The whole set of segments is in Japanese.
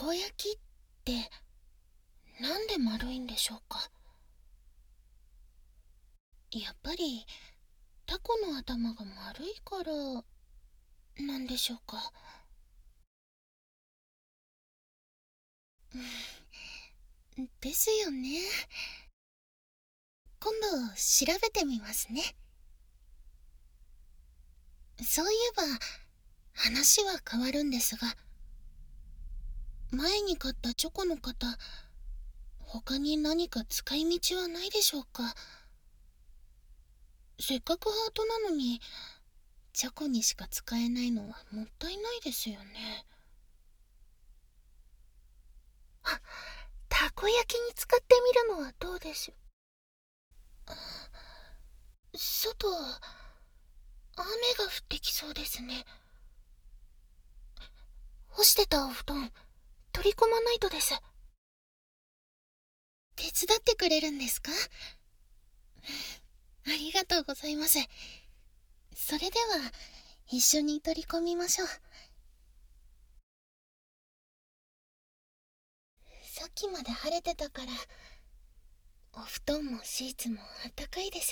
こ焼きってなんで丸いんでしょうか。やっぱりタコの頭が丸いからなんでしょうか。ですよね。今度調べてみますね。そういえば話は変わるんですが、前に買ったチョコの方、他に何か使い道はないでしょうか。せっかくハートなのにチョコにしか使えないのはもったいないですよね。あ、たこ焼きに使ってみるのはどうでしょう。外、雨が降ってきそうですね。干してたお布団取り込まないとです。手伝ってくれるんですか？ありがとうございます。それでは一緒に取り込みましょう。さっきまで晴れてたからお布団もシーツもあったかいです。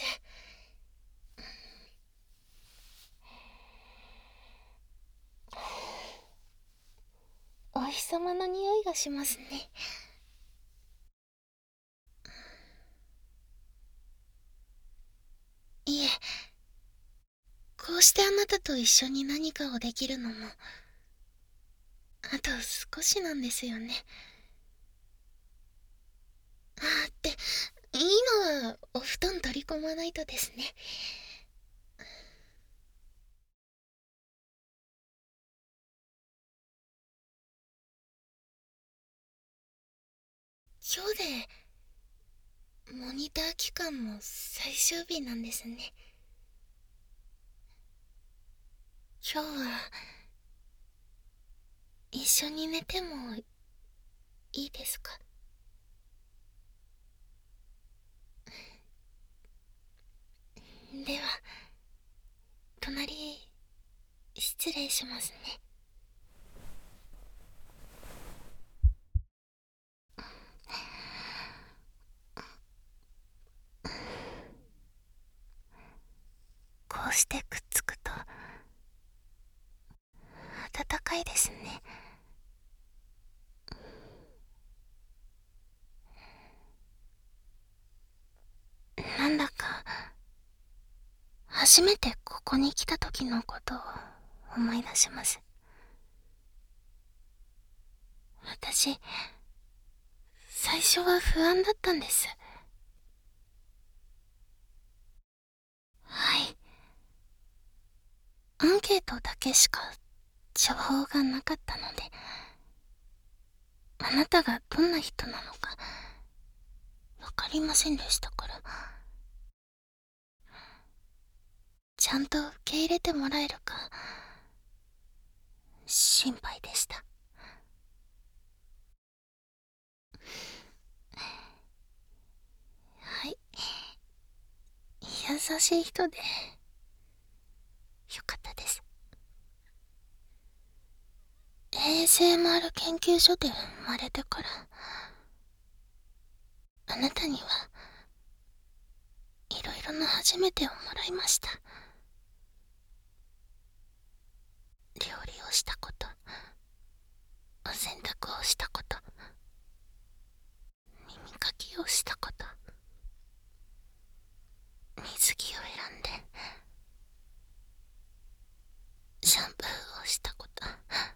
お日様の匂いがしますね。いえ、こうしてあなたと一緒に何かをできるのもあと少しなんですよね。って今はお布団取り込まないとですね。今日でモニター期間も最終日なんですね。今日は一緒に寝てもいいですか？では隣失礼しますね。こうしてくっつくと暖かいですね。なんだか初めてここに来た時のことを思い出します。私、最初は不安だったんです。はい。アンケートだけしか情報がなかったので、あなたがどんな人なのかわかりませんでしたから、ちゃんと受け入れてもらえるか心配でした。はい。優しい人でよかったです。ASMR 研究所で生まれてからあなたにはいろいろな初めてをもらいました。料理をしたこと、お洗濯をしたこと、耳かきをしたこと、水着を選んでシャンプーをしたこと、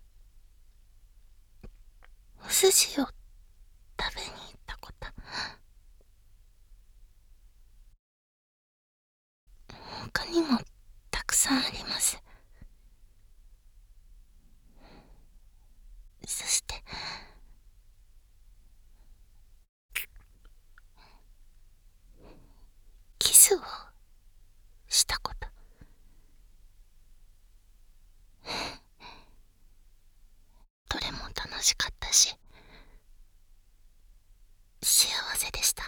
お寿司を食べに行ったこと、他にもたくさんあります。そしてキスをしたこと、どれも楽しかったし幸せでした。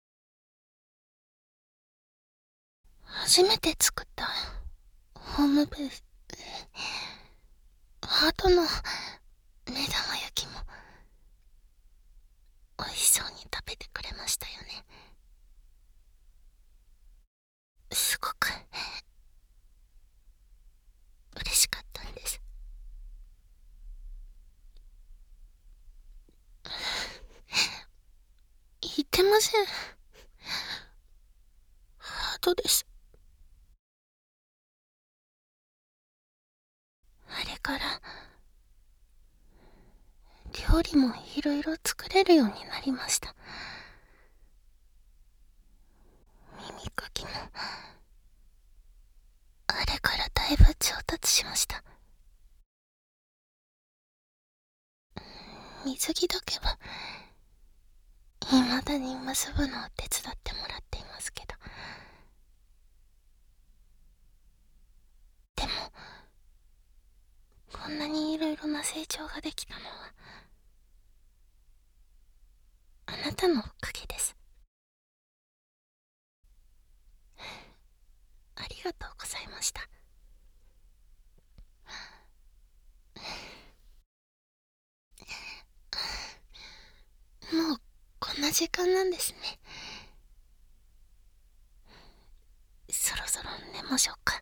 初めて作ったホームベースハートの目玉焼きもけません。ハードです。あれから料理もいろいろ作れるようになりました。耳かきもあれからだいぶ上達しました。水着だけは未だに結ぶのを手伝ってもらっていますけど、でもこんなにいろいろな成長ができたのはあなたのおかげです。ありがとうございました。もうこんな時間なんですね。そろそろ寝ましょうか。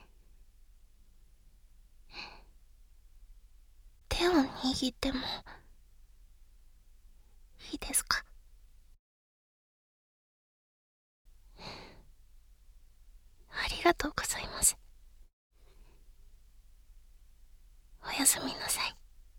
手を握ってもいいですか？ありがとうございます。おやすみなさい。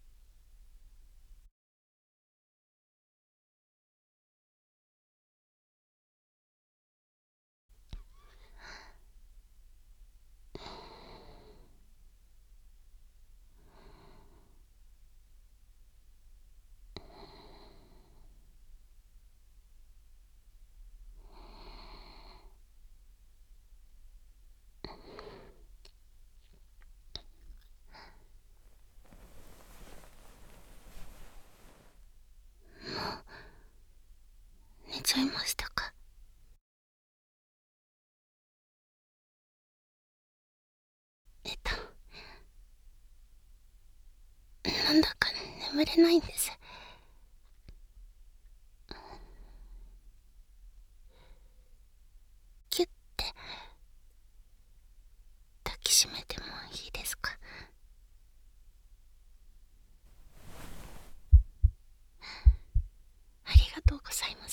寝ちゃいましたか？なんだか眠れないんです。キュッて抱きしめてもいいですか？ありがとうございます。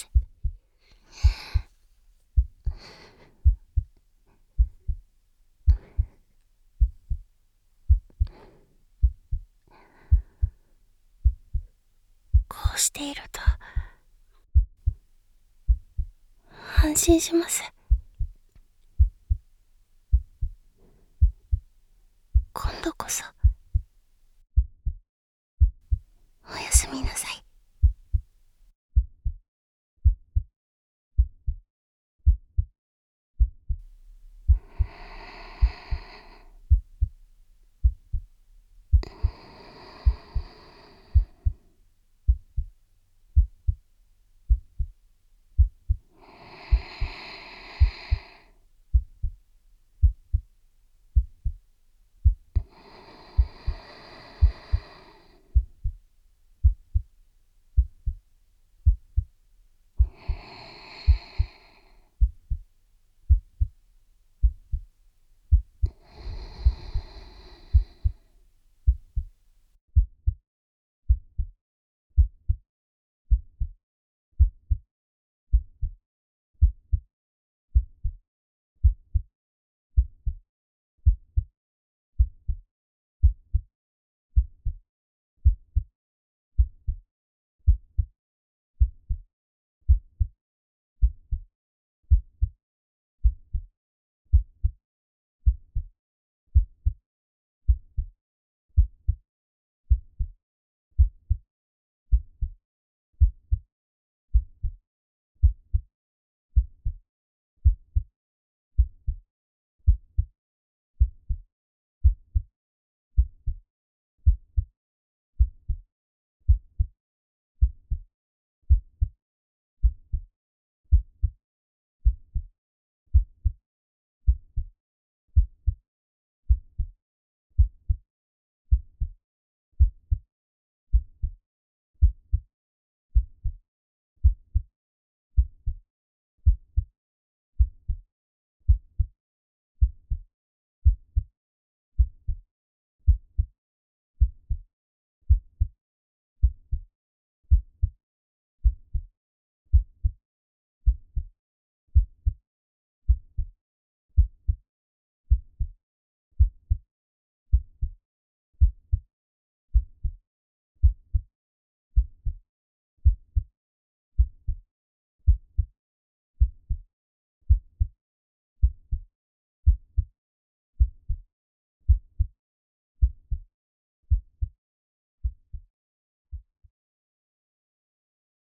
こうしていると安心します。